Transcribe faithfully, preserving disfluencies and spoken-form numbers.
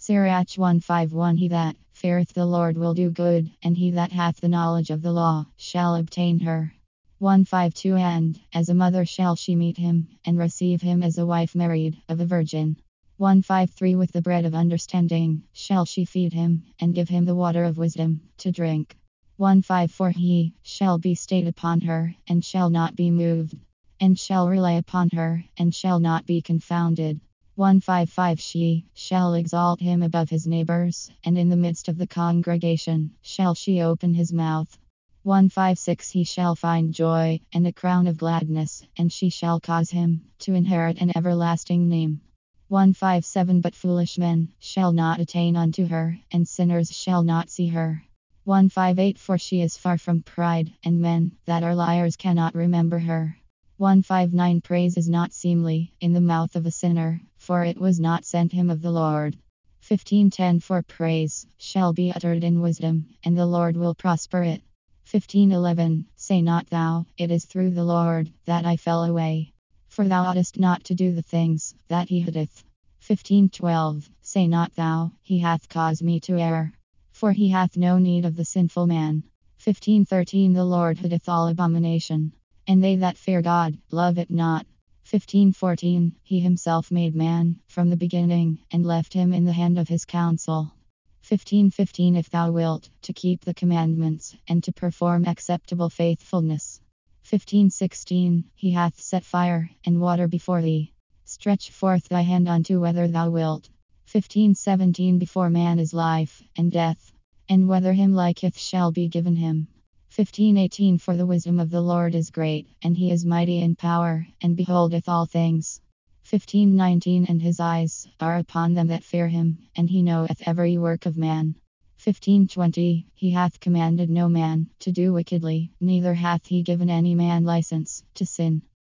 Sirach one fifty-one. He that feareth the Lord will do good, and he that hath the knowledge of the law shall obtain her. one fifty-two. And as a mother shall she meet him, and receive him as a wife married of a virgin. one fifty-three. With the bread of understanding shall she feed him, and give him the water of wisdom to drink. one fifty-four. He shall be stayed upon her, and shall not be moved, and shall rely upon her, and shall not be confounded. one fifty-five. She shall exalt him above his neighbors, and in the midst of the congregation shall she open his mouth. one fifty-six. He shall find joy, and a crown of gladness, and she shall cause him to inherit an everlasting name. one fifty-seven. But foolish men shall not attain unto her, and sinners shall not see her. one fifty-eight. For she is far from pride, and men that are liars cannot remember her. one fifty-nine. Praise is not seemly in the mouth of a sinner, for it was not sent him of the Lord. fifteen ten. For praise shall be uttered in wisdom, and the Lord will prosper it. fifteen eleven. Say not thou, it is through the Lord that I fell away. For thou oughtest not to do the things that he hateth. fifteen twelve. Say not thou, he hath caused me to err. For he hath no need of the sinful man. fifteen thirteen. The Lord hateth all abomination, and they that fear God love it not. fifteen fourteen. He himself made man from the beginning, and left him in the hand of his counsel. fifteen fifteen. If thou wilt to keep the commandments, and to perform acceptable faithfulness. fifteen sixteen. He hath set fire and water before thee. Stretch forth thy hand unto whether thou wilt. fifteen seventeen. Before man is life and death, and whether him liketh shall be given him. fifteen eighteen. For the wisdom of the Lord is great, and he is mighty in power, and beholdeth all things. fifteen nineteen. And his eyes are upon them that fear him, and he knoweth every work of man. fifteen twenty. He hath commanded no man to do wickedly, neither hath he given any man license to sin.